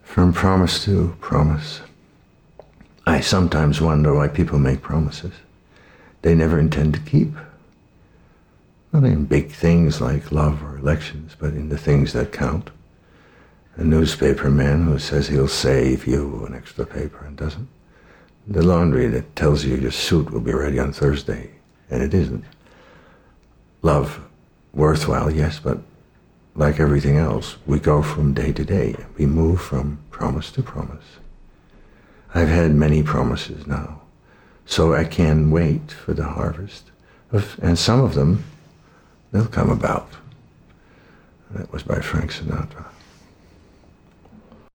From promise to promise. I sometimes wonder why people make promises they never intend to keep. Not in big things like love or elections, but in the things that count. A newspaper man who says he'll save you an extra paper and doesn't. The laundry that tells you your suit will be ready on Thursday, and it isn't. Love, worthwhile, yes, but like everything else, we go from day to day. We move from promise to promise. I've had many promises now, so I can wait for the harvest. And some of them, they'll come about. That was by Frank Sinatra.